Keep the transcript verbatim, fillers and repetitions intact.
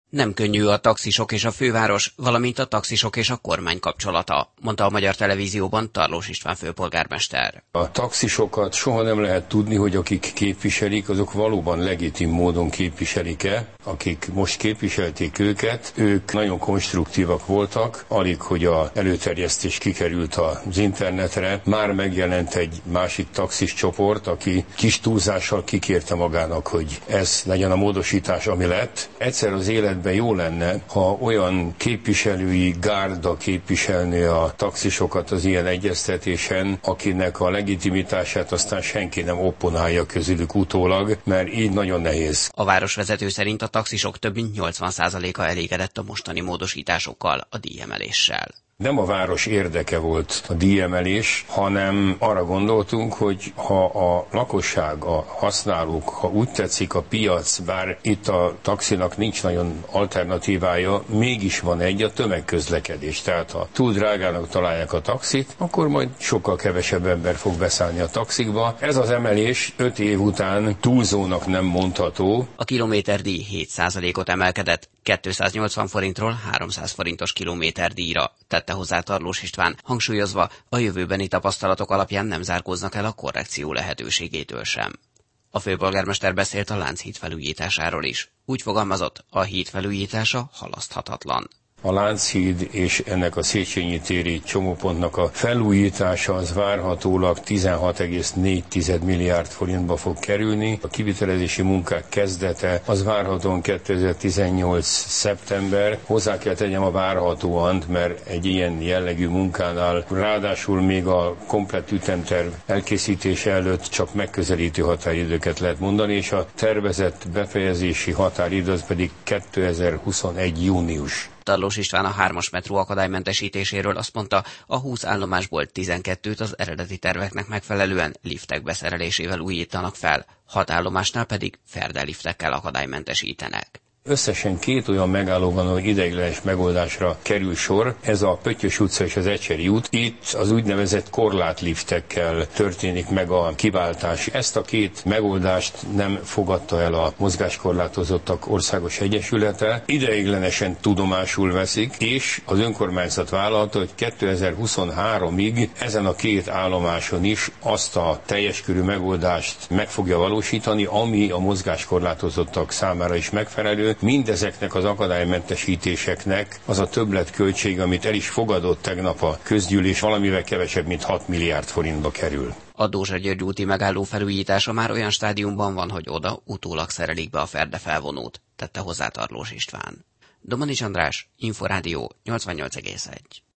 Nem könnyű a taxisok és a főváros, valamint a taxisok és a kormány kapcsolata, mondta a Magyar Televízióban Tarlós István főpolgármester. A taxisokat soha nem lehet tudni, hogy akik képviselik, azok valóban legitim módon képviselik-e. Akik most képviselték őket, ők nagyon konstruktívak voltak, alig, hogy az előterjesztés kikerült az internetre. Már megjelent egy másik taxis csoport, aki kis túlzással kikérte magának, hogy ez legyen a módosítás, ami lett. Egyszer az életben jó lenne, ha olyan képviselői gárda képviselné a taxisokat az ilyen egyeztetésen, akinek a legitimitását aztán senki nem opponálja közülük utólag, mert így nagyon nehéz. A városvezető szerint a taxisok több mint nyolcvan százaléka elégedett a mostani módosításokkal, a díjemeléssel. Nem a város érdeke volt a díjemelés, hanem arra gondoltunk, hogy ha a lakosság, a használók, ha úgy tetszik a piac, bár itt a taxinak nincs nagyon alternatívája, mégis van egy, a tömegközlekedés. Tehát ha túl drágának találják a taxit, akkor majd sokkal kevesebb ember fog beszállni a taxikba. Ez az emelés öt év után túlzónak nem mondható. A kilométerdíj hét százalékot emelkedett, kétszáznyolcvan forintról háromszáz forintos kilométerdíjra, tette hozzá Tarlós István, hangsúlyozva, a jövőbeni tapasztalatok alapján nem zárkóznak el a korrekció lehetőségétől sem. A főpolgármester beszélt a Lánchíd felújításáról is. Úgy fogalmazott, a híd felújítása halaszthatatlan. A Lánchíd és ennek a Széchenyi téri csomópontnak a felújítása az várhatólag tizenhat egész négy milliárd forintba fog kerülni. A kivitelezési munkák kezdete az várhatóan kétezer-tizennyolc szeptember. Hozzá kell tegyem a várhatóan, mert egy ilyen jellegű munkánál ráadásul még a komplett ütemterv elkészítése előtt csak megközelítő határidőket lehet mondani, és a tervezett befejezési határidő az pedig kétezer-huszonegy június. Tarlós István a hármas metró akadálymentesítéséről azt mondta, a húsz állomásból tizenkettőt az eredeti terveknek megfelelően liftek beszerelésével újítanak fel, hat állomásnál pedig ferdeliftekkel akadálymentesítenek. Összesen két olyan megálló van, ahol ideiglenes megoldásra kerül sor. Ez a Pöttyös utca és az Ecseri út. Itt az úgynevezett korlátliftekkel történik meg a kiváltás. Ezt a két megoldást nem fogadta el a Mozgáskorlátozottak Országos Egyesülete. Ideiglenesen tudomásul veszik, és az önkormányzat vállalta, hogy kétezer-huszonháromig ezen a két állomáson is azt a teljes körű megoldást meg fogja valósítani, ami a mozgáskorlátozottak számára is megfelelő. Mindezeknek az akadálymentesítéseknek az a többletköltség, amit el is fogadott tegnap a közgyűlés, valamivel kevesebb, mint hat milliárd forintba kerül. A Dózsa-György úti megálló felújítása már olyan stádiumban van, hogy oda utólag szerelik be a ferdefelvonót, tette hozzá Tarlós István. Domanics András, Inforádió nyolcvannyolc egész egy.